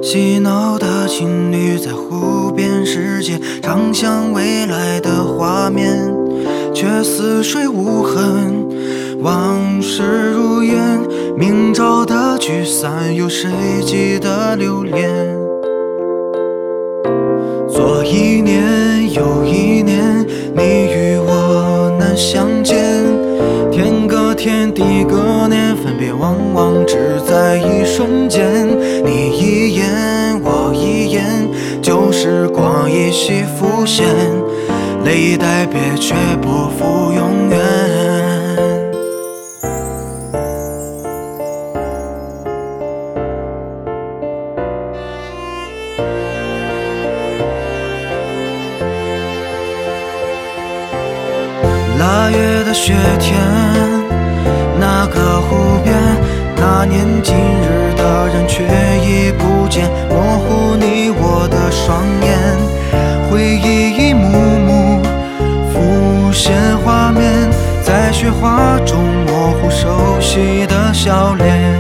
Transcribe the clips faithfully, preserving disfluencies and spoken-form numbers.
嬉闹的情侣在湖边世界，畅想未来的画面，却似水无痕，往事如烟。明朝的聚散，有谁记得留恋？左一年又一年，你与我难相见。天隔天，地隔年，分别往往只在一瞬间。你一眼，我一眼，旧时光依稀浮现，泪带别却不负永远。腊月的雪天，那个湖边，那年今日的人却已不见，模糊你我的双眼，回忆一幕幕浮现画面，在雪花中模糊熟悉的笑脸。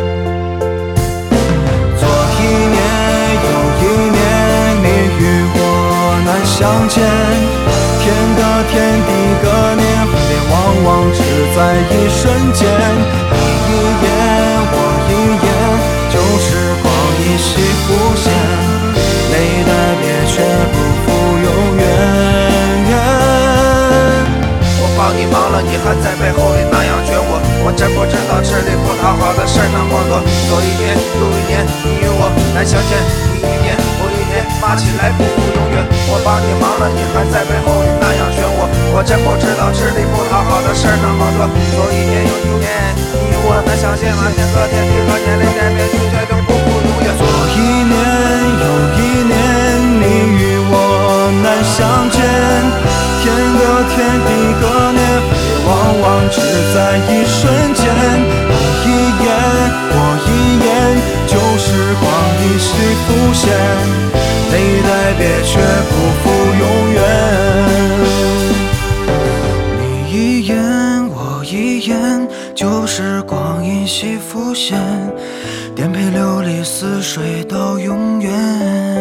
左一年又一年，你与我难相见，天隔天，地隔年，分别往往只在一瞬间。你一眼，我一眼，旧时光依稀浮现，泪带别却不负永远。 我帮你忙了，你还在背后里那样撅我，我真不知道这里不讨好的事那么多。左一年又一年，你与我难相见，你一年我一年，骂起来不负永远。我帮你忙了，你还在背后里那样撅我，我真不知道这里不讨好的事那么多。左一年又一年，你与我难相见，天隔天，地隔年，泪带别就决定不负永远。 左一年又一年，你与我难相见，天隔天，地隔年，往往只在一瞬间。你一眼，我一眼，旧时光依稀浮现，泪带别却不负永远。你一眼，我一眼，旧时光依稀浮现，颠沛流离似水到永远。